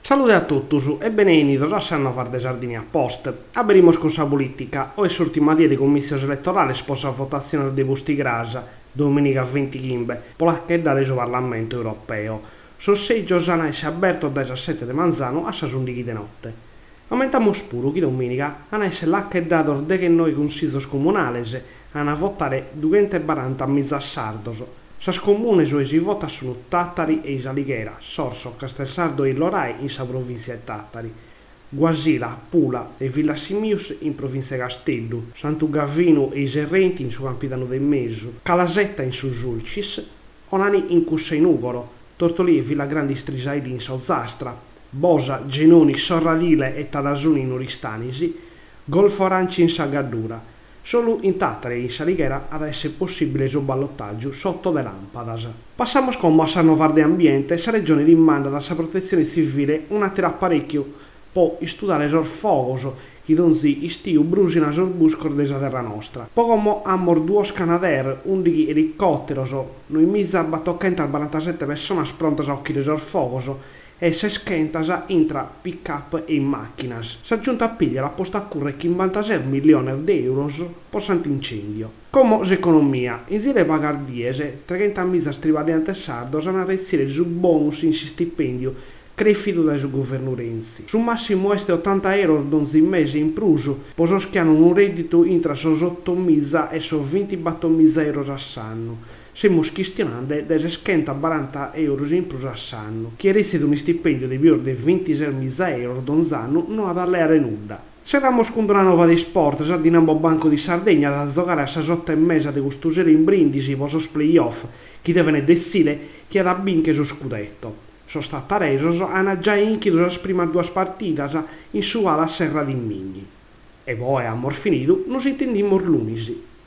Salute a tutti e benvenuti a Sannovar de Sardinia Post. Abrimos con la politica. Oggi è l'ultima dia di commissione elettorale sposa votazione di Busti Grasa, domenica 25, per la scheda del Parlamento europeo. Sorseggio sarà aperto dal 17 di Manzano a 11 di notte. Aumentamo pure che domenica hanno essere la scheda de che noi consigli comunali hanno votare 240 mezza sardos. Sas comunes si vota sono Tattari e Isalighera, Sorso, Castelsardo e Lorai in sa provincia di Tattari, Guasila, Pula e Villa Simius in provincia di Castello, Sant'Ugavino e Iserrenti in su Campidano del Mesu, Calasetta in su Sulcis, Onani in Cussa in Ugoro, Tortoli e Villa Grandi Strisaili in Sozzastra, Bosa, Genoni, Sorradile e Tadasuni in Oristanisi, Golfo Aranci in Sagaddura. Solo in Tattari e in Salighera ad essere possibile il ballottaggio sotto le lampadas. Passiamo con Sannovar de Ambiente, sa regione dimanda dalla protezione civile un altro apparecchio per studiare il fuoco che donzi istiu brusina sul buscor della terra nostra. Poco mo ammor due Canadair, 11 elicotteri, noi misa battoccenta al 47 persone pronte a occhire il fuoco e se schentas intra pick-up e in macchinas. Si è giunta a pigliare la posta a curre 56 milioni di euro per sant'incendio. Come l'economia, in zile pagardiese, 30 mila strivadiante sardos hanno rezzire su bonus in stipendio crefido dal governo Renzi. Su massimo este 80 euro d'onzi mese in pruso, poso schiano un reddito intra so 8 mila e so 24 mila euro a sanno. Siamo questionando delle schenta 40 euro in plus a sanno, che resta un stipendio di più di 26.000 euro d'onzanno non ad allere nulla. Siamo con una nuova di sport, già Dinamo Banco di Sardegna da giocare a 6,5 di costusere in brindisi per i playoff, che devono decidere chi ha da vinca su scudetto. Sono stati resi, hanno già inchiuso le prime due partite in su alla Serra di Migni. E poi, amor finito, nos intendimmo lunisi.